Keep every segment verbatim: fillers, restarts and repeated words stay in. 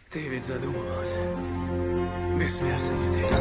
Ты ведь задумывался, бессмертен ли ты?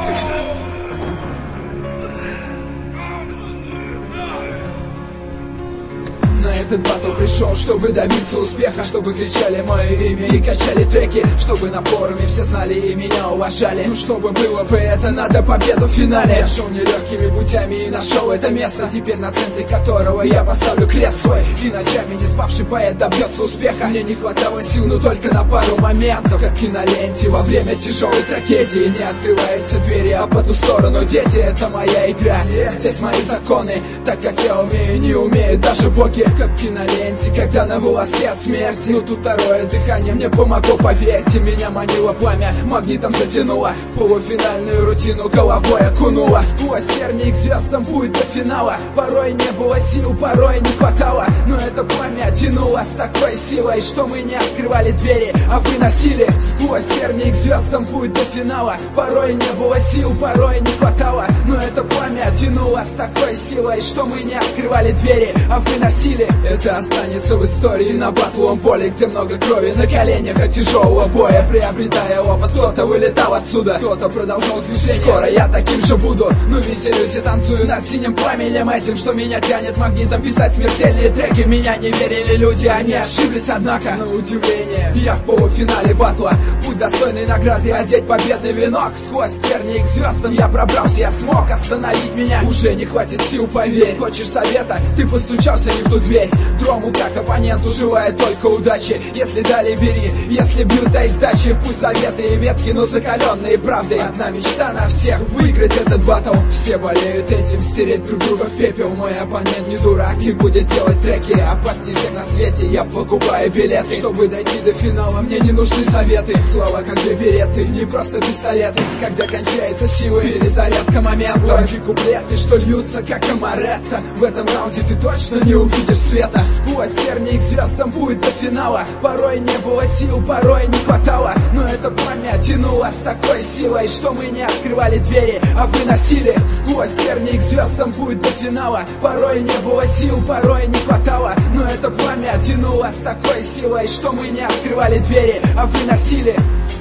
На этот батл пришел, чтобы добиться успеха, чтобы кричали мое имя и качали треки, чтобы на форуме все знали и меня уважали. Ну чтобы было бы это, надо победу в финале. Я шел нелегкими путями и нашел это место, теперь на центре которого я поставлю крест свой. И ночами не спавший поэт добьется успеха. Мне не хватало сил, но только на пару моментов, как в киноленте во время тяжелой трагедии. Не открываются двери, а по ту сторону дети. Это моя игра, здесь мои законы, так как я умею, не умеют даже боги. Как в киноленте, когда на волоске от смерти. Но тут второе дыхание мне помогло, поверьте. Меня манило пламя, магнитом затянуло. Полуфинальную рутину головой окунула. Сквозь тернии к звездам будет до финала. Порой не было сил, порой не хватало, но это пламя тянуло с такой силой, что мы не открывали двери, а выносили. Сквозь тернии к звездам будет до финала. Порой не было сил, порой не хватало, но это пламя тянуло с такой силой, что мы не открывали двери, а выносили. Это останется в истории на батловом поле, где много крови на коленях от тяжелого боя. Приобретая опыт, кто-то вылетал отсюда, кто-то продолжал движение. Скоро я таким же буду, но веселюсь и танцую над синим пламенем этим, что меня тянет магнитом писать смертельные треки. В меня не верили люди, они ошиблись, однако, на удивление, я в полуфинале батла. Путь достойной награды, одеть победный венок. Сквозь тернии к звездам я пробрался, я смог. Остановить меня уже не хватит сил, поверь. Хочешь совета? Ты постучался не в ту дверь. Дрому как оппоненту желает только удачи. Если дали, бери, если бьют, дай сдачи. Пусть заветы и ветки, но закаленные правдой. Одна мечта на всех, выиграть этот батл. Все болеют этим, стереть друг друга в пепел. Мой оппонент не дурак и будет делать треки опаснее всех на свете. Я покупаю билеты, чтобы дойти до финала. Мне не нужны советы, слова как две береты, не просто пистолеты. Когда кончаются силы, перезарядка момента. Лови куплеты, что льются как амаретто. В этом раунде ты точно не увидишь света. Сквозь тернии к звездам будет до финала. Порой не было сил, порой не хватало, но это пламя тянуло с такой силой, что мы не открывали двери, а выносили. Сквозь тернии к звездам будет до финала. Порой не было сил, порой не хватало, но это пламя тянуло с такой силой, что мы не открывали двери, а выносили.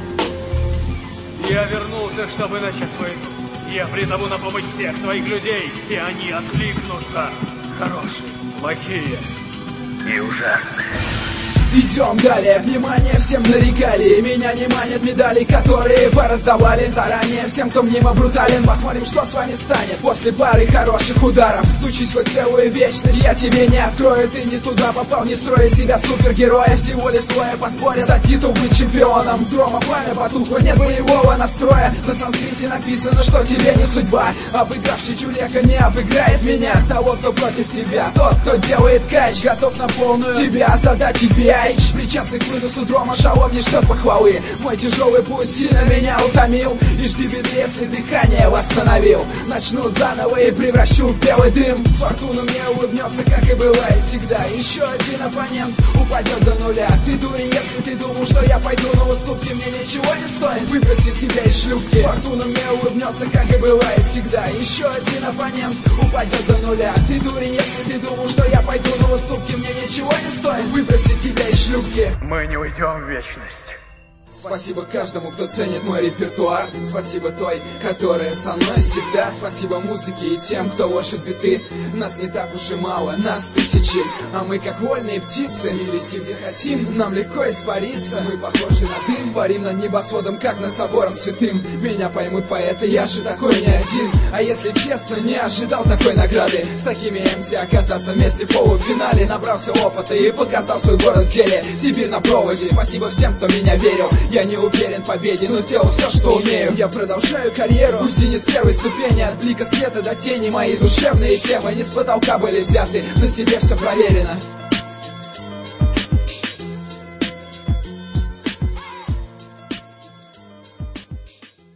Я вернулся, чтобы начать свой путь. Я призову на помощь всех своих людей, и они откликнутся. Хорошие, плохие и ужасные. Идем далее, внимание всем на регалии. Меня не манят медали, которые пораздавали заранее всем, кто мнимо брутален. Посмотрим, что с вами станет после пары хороших ударов. Стучись хоть целую вечность, я тебе не открою. Ты не туда попал, не строя себя супергероя. Всего лишь твое поспорье за титул быть чемпионом. Дрома пламя потухло, нет боевого настроя. На санскрите написано, что тебе не судьба. Обыгравший чурека не обыграет меня. Того, кто против тебя, тот, кто делает кач, готов на полную тебя задачи бей. Причастный к выносу дрома шалом не ждет похвалы. Мой тяжелый путь сильно меня утомил, и жди беды, если дыхание восстановил. Начну заново и превращу в белый дым. Фортуна мне улыбнется, как и бывает всегда. Еще один оппонент упадет до нуля. Ты дурень, если ты думал, что я пойду на уступки. Мне ничего не стоит выбросить тебя из шлюпки. Фортуна мне улыбнется, как и бывает всегда. Еще один оппонент упадет до нуля. Ты дурень, если ты думал, что я пойду на уступки. Мне ничего не стоит выбросить тебя из шлюпки. Мы не уйдем в вечность. Спасибо каждому, кто ценит мой репертуар. Спасибо той, которая со мной всегда. Спасибо музыке и тем, кто ложит биты. Нас не так уж и мало, нас тысячи, а мы как вольные птицы. Не летим где хотим, нам легко испариться. Мы похожи на дым, парим над небосводом, как над собором святым. Меня поймут поэты, я же такой не один. А если честно, не ожидал такой награды. С такими эм си оказаться вместе в полуфинале. Набрался опыта и показал свой город в деле. Сибирь на проводе, спасибо всем, кто меня верил. Я не уверен в победе, но сделал все, что умею. Я продолжаю карьеру, пусть и не с первой ступени. От блика света до тени мои душевные темы не с потолка были взяты, на себе все проверено.